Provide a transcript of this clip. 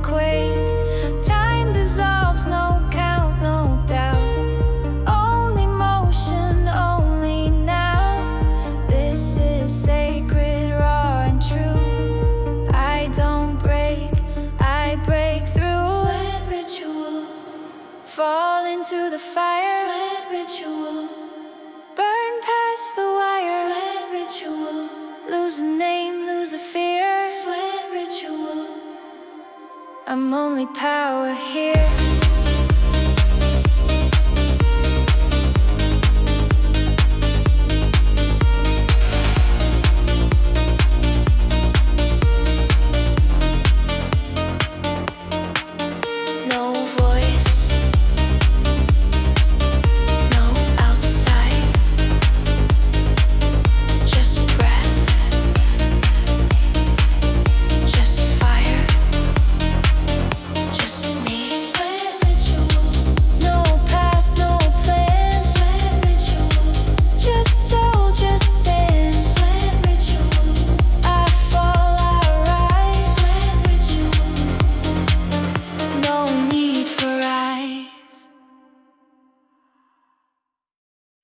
quake. Time dissolves, no count, no doubt. Only motion, only now. This is sacred, raw and true. I don't break, I break through. Slant ritual. Fall into the fire. Slant ritual. Burn past the wire. Slant ritual. Lose a name, lose a fear. Slant ritual. I'm only power here.